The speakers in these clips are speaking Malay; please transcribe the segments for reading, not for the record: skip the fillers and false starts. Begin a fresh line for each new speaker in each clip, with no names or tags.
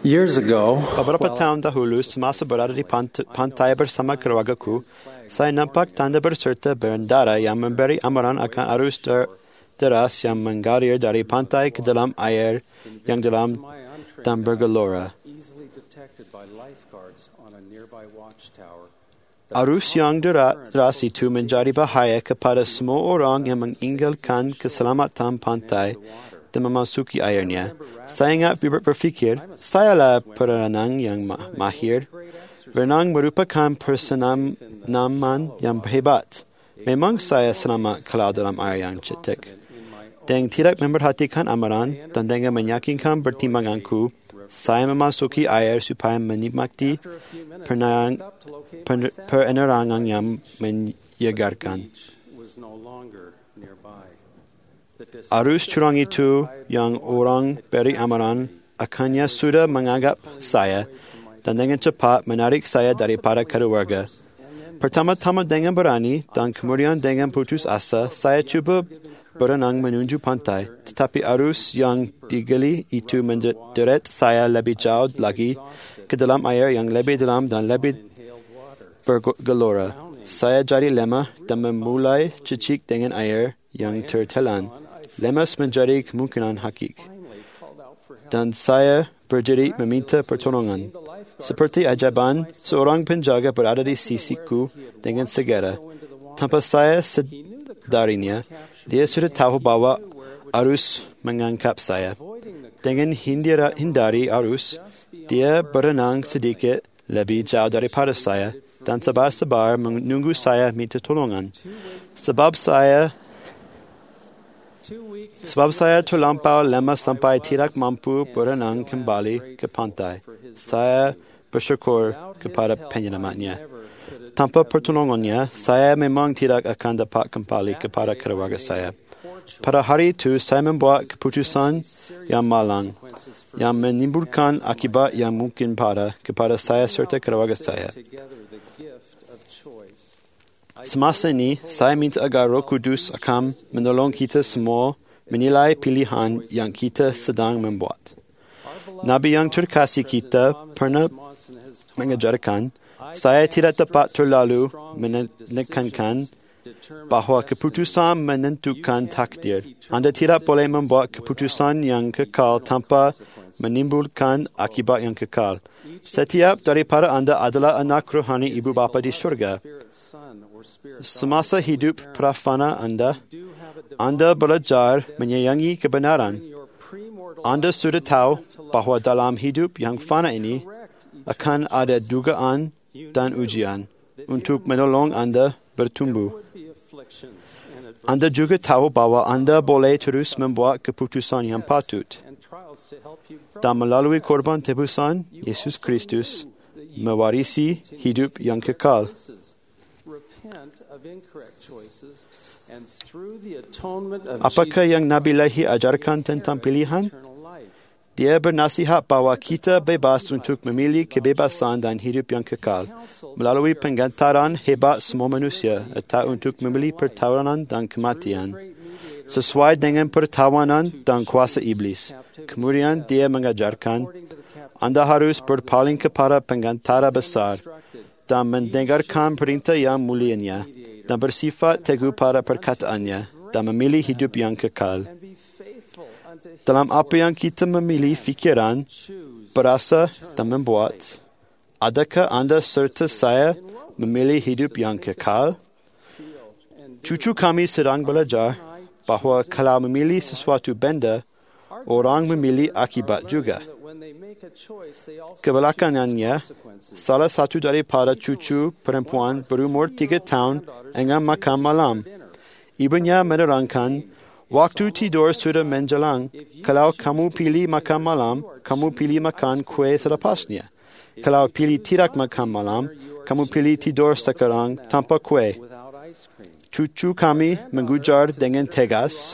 Years ago,
Beberapa tahun dahulu, semasa berada di pantai bersama keluargaku, saya nampak tanda berserta berendara yang memberi amaran akan arus deras yang mengalir dari pantai ke dalam air yang dalam dan bergelora. Arus yang deras itu menjadi bahaya kepada semua orang yang meninggalkan keselamatan pantai dan memasuki airnya. Saya ingat berpikir, sayalah perenang yang mahir. Renang merupakan persenaman yang hebat. Memang saya selamat kalau dalam air yang cetek. Dan tidak memperhatikan amaran dan dengan meyakinkan pertimbanganku, saya memasuki air supaya menikmati penerangan yang menyegarkan. Arus curang itu yang orang beri amaran akannya sudah menganggap saya dan dengan cepat menarik saya daripada keluarga. Pertama-tama dengan berani dan kemudian dengan putus asa, saya cuba berenang menuju pantai. Tetapi arus yang digali itu menderet saya lebih jauh lagi ke dalam air yang lebih dalam dan lebih bergelora. Saya jadi lemah dan memulai cicik dengan air yang tertelan. Lemas menjadi kemungkinan hakik. Dan saya berdiri meminta pertolongan. Seperti ajaban, seorang penjaga berada di sisiku dengan segera. Tanpa saya sedarinya, dia sudah tahu bahwa arus mengangkap saya. Dengan hindari arus, dia berenang sedikit lebih jauh daripada saya dan sabar-sabar menunggu saya minta tolongan. Sebab saya terlampau lemah sampai tidak mampu berenang kembali ke pantai. Saya bersyukur kepada penyelamatnya. Tanpa pertolongannya, saya memang tidak akan dapat kembali kepada keluarga saya. Pada hari itu, saya membuat keputusan yang malang, yang menimbulkan akibat yang mungkin kepada saya serta keluarga saya. Semasa ini, saya minta agar Roh Kudus akan menolong kita semua menilai pilihan yang kita sedang membuat. Nabi yang terkasih kita pernah mengajarkan, saya tidak dapat terlalu menekankan bahawa keputusan menentukan takdir. Anda tidak boleh membuat keputusan yang kekal tanpa menimbulkan akibat yang kekal. Setiap daripada Anda adalah anak rohani ibu bapa di syurga. Semasa hidup prafana Anda belajar menyayangi kebenaran. Anda sudah tahu bahawa dalam hidup yang fana ini akan ada dugaan dan ujian untuk menolong Anda bertumbuh. Anda juga tahu bahawa Anda boleh terus membuat keputusan yang patut. Dan melalui korban tebusan Yesus Kristus mewarisi hidup yang kekal. Apakah yang Nabi Lehi ajarkan tentang pilihan? Dia bernasihat bahawa kita bebas untuk memilih kebebasan dan hidup yang kekal melalui penggantaran hebat semua manusia atau untuk memilih pertawanan dan kematian sesuai dengan pertawanan dan kuasa iblis. Kemudian dia mengajarkan Anda harus berpaling kepada penggantara besar dan mendengarkan perintah yang mulianya dan bersifat teguh pada perkataannya dan memilih hidup yang kekal. Dalam apa yang kita memilih fikiran, berasa dan membuat, adakah Anda serta saya memilih hidup yang kekal? Cucu kami sedang belajar bahawa kalau memilih sesuatu benda, orang memilih akibat juga. Kebelakangannya, salah satu daripada cucu perempuan berumur 3 tahun enggan makan malam. Ibunya menerangkan, waktu tidur sudah menjelang. Kalau kamu pilih makan malam, kamu pilih makan kue selepasnya. Kalau pilih tidak makan malam, kamu pilih tidur sekarang tanpa kue. Cucu kami mengujar dengan tegas,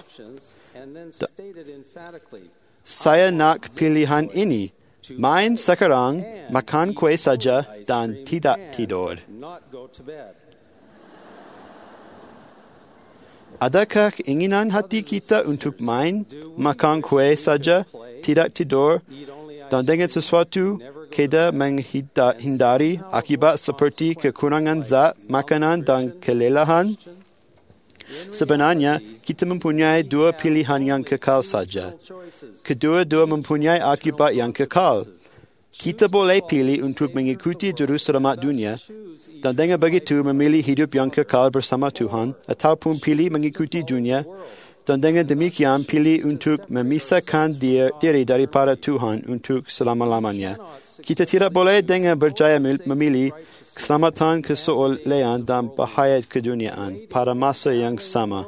saya nak pilihan ini. Main sekarang, makan kue saja dan tidak tidur. Adakah keinginan hati kita untuk main, makan kue saja, tidak tidur, Dan dengan sesuatu kita menghindari akibat seperti kekurangan zat, makanan dan kelelahan, sebenarnya kita mempunyai dua pilihan yang kekal saja. Kedua-dua mempunyai akibat yang kekal. Kita boleh pilih untuk mengikuti juru selamat dunia dan dengan begitu memilih hidup yang kekal bersama Tuhan, ataupun pilih mengikuti dunia dan dengan demikian pilih untuk memisahkan diri daripada Tuhan untuk selama-lamanya. Kita tidak boleh dengan berjaya memilih keselamatan, kesolehan dan bahaya keduniaan pada masa yang sama.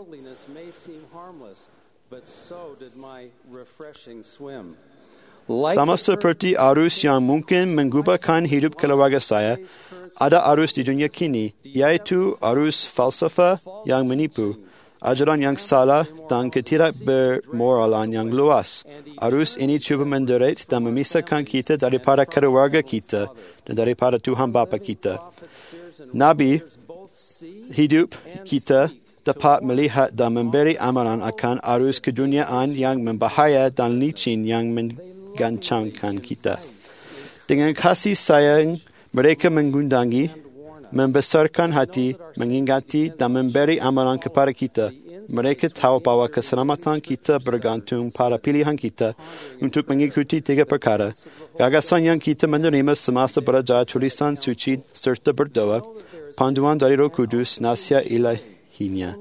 Sama seperti arus yang mungkin mengubahkan hidup keluarga saya, ada arus di dunia kini, yaitu arus falsafah yang menipu, ajaran yang salah dan ketidakbermoralan yang luas. Arus ini cuba menderit dan memisahkan kita daripada keluarga kita dan daripada Tuhan Bapa kita. Nabi hidup kita dapat melihat dan memberi amaran akan arus keduniaan yang membahaya dan licin yang menggancangkan kita. Dengan kasih sayang, mereka mengundangi, membesarkan hati, mengingati dan memberi amaran kepada kita. Mereka tahu bahwa keselamatan kita bergantung pada pilihan kita untuk mengikuti tiga perkara. Gagasan yang kita menerima semasa belajar tulisan suci serta berdoa, panduan dari Roh Kudus, nasihat ilahinya.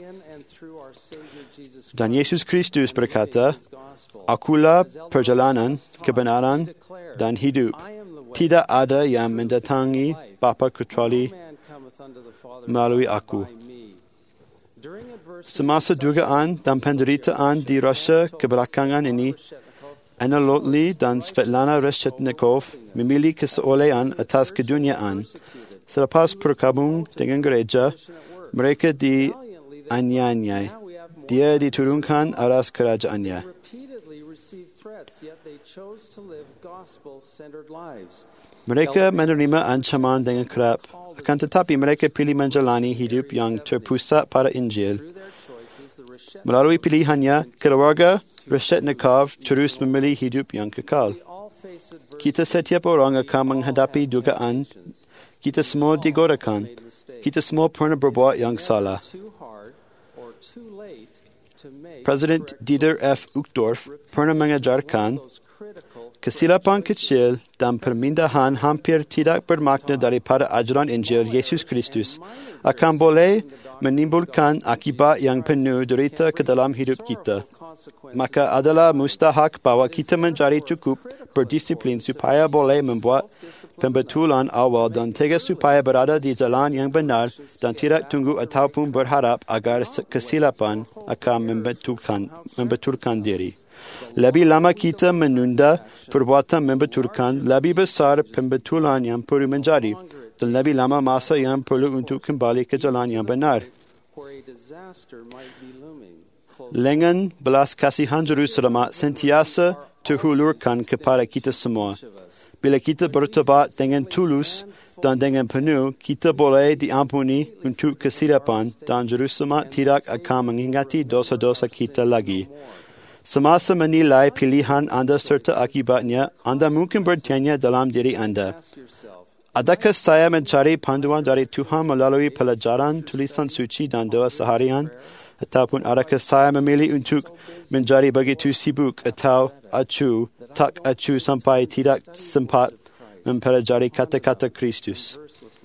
Dan Yesus Kristus berkata, "Akulah perjalanan, kebenaran, dan hidup. Tidak ada yang mendatangi Bapa kecuali melalui aku." Semasa dugaan dan penderitaan di Rusia kebelakangan ini, Anna Lotli dan Svetlana Reshetnikov memilih kesolehan atas keduniaan. Selepas bergabung dengan gereja, mereka dianiaya. Dia diturunkan atas kerajaannya. Mereka menerima ancaman dengan kerap, akan tetapi mereka pilih menjalani hidup yang terpusat pada Injil. Melalui pilihannya, keluarga Reshetnikov terus memilih hidup yang kekal. Kita setiap orang akan menghadapi dugaan. Kita semua digodakan. Kita semua pernah berbuat yang salah. Presiden Dieter F. Uchtdorf pernah mengajarkan, kesilapan kecil dan permintaan hampir tidak bermakna daripada ajaran Injil Yesus Kristus akan boleh menimbulkan akibat yang penuh derita ke dalam hidup kita. Maka adalah mustahak bahawa kita mencari cukup berdisiplin supaya boleh membuat pembetulan awal dan tegas supaya berada di jalan yang benar dan tidak tunggu ataupun berharap agar kesilapan akan membetulkan diri. Lebih lama kita menunda perbuatan membetulkan, lebih besar pembetulan yang perlu menjadi, dan lebih lama masa yang perlu untuk kembali ke jalan yang benar. Lengan belas kasihan Juru Selamat sentiasa terhulurkan kepada kita semua. Bila kita bertobat dengan tulus dan dengan penuh, kita boleh diampuni untuk kesilapan dan Juru Selamat tidak akan mengingati dosa-dosa kita lagi. Semasa menilai pilihan anda serta akibatnya, anda mungkin bertanya dalam diri anda, adakah saya mencari panduan dari Tuhan melalui pelajaran tulisan suci dan doa seharian? Ataupun adakah saya memilih untuk menjadi begitu sibuk atau tak acuh sampai tidak sempat mempelajari kata-kata Kristus?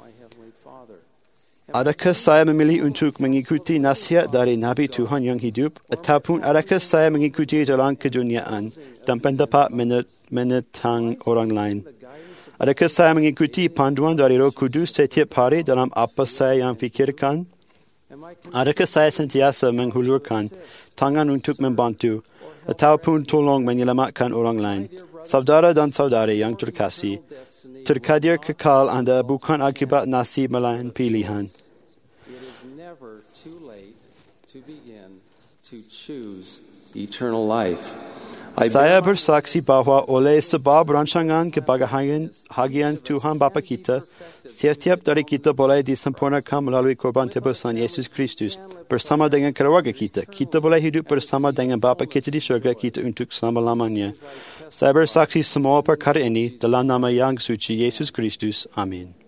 Adakah saya memilih untuk mengikuti nasihat dari Nabi Tuhan yang hidup, ataupun adakah saya mengikuti jalan keduniaan dan pendapat menentang orang lain? Adakah saya mengikuti panduan dari Roh Kudus setiap hari dalam apa saya yang fikirkan? Adakah saya sentiasa menghulurkan tangan untuk membantu ataupun tolong menyelamatkan orang lain? Saudara dan saudari yang terkasih, terkadir kekal anda bukan akibat nasib melainkan pilihan.
It is never too late to begin to choose eternal life.
Saya bersaksi bahwa oleh sebab rancangan kebahagiaan Tuhan Bapa kita, setiap dari kita boleh disempurnakan melalui korban tebusan Yesus Kristus. Bersama dengan keluarga kita, kita boleh hidup bersama dengan Bapa kita di surga kita untuk selama-lamanya. Saya bersaksi semua perkara ini dalam nama yang suci Yesus Kristus. Amin.